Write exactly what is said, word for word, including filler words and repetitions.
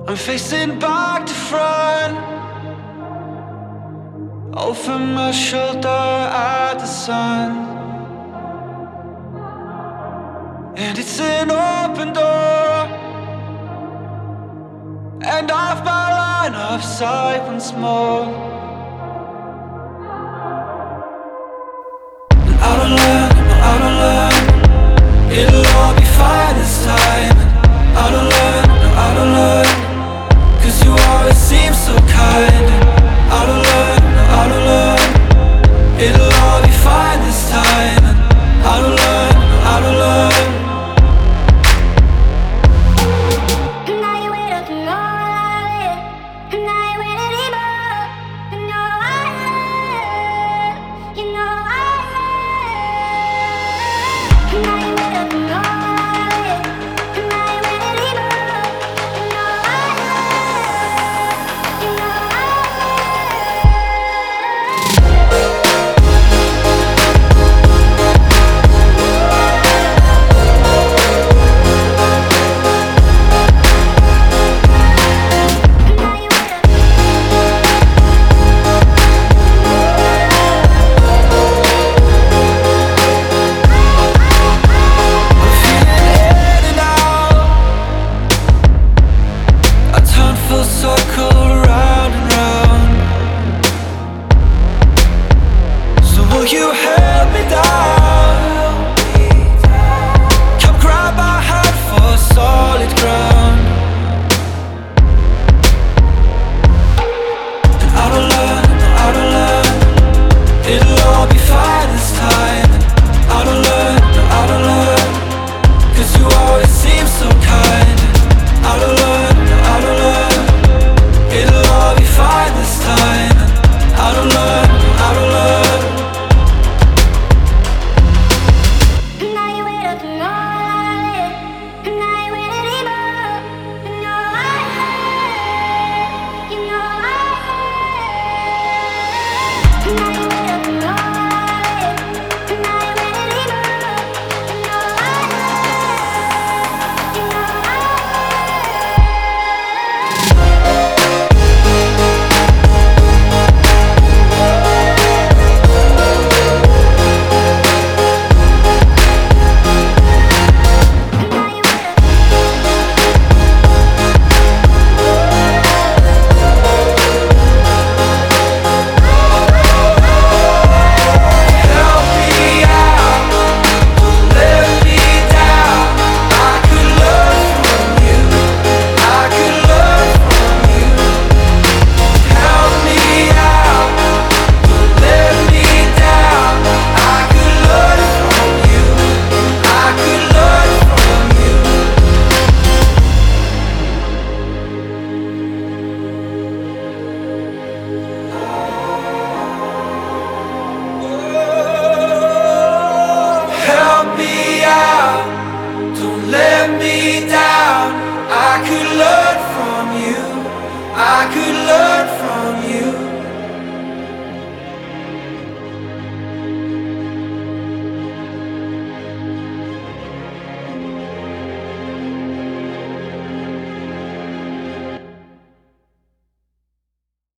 I'm facing back to front, over my shoulder at the sun. And it's an open door, and off my line of sight once more. And I don't learn, no I don't learn, it'll all be fine this time. And I don't learn, no I don't learn, cause you always seem so kind. And I don't learn, no I don't learn, it'll all be fine this time. And I don't learn, no I don't learn. Circle round and round. So will you have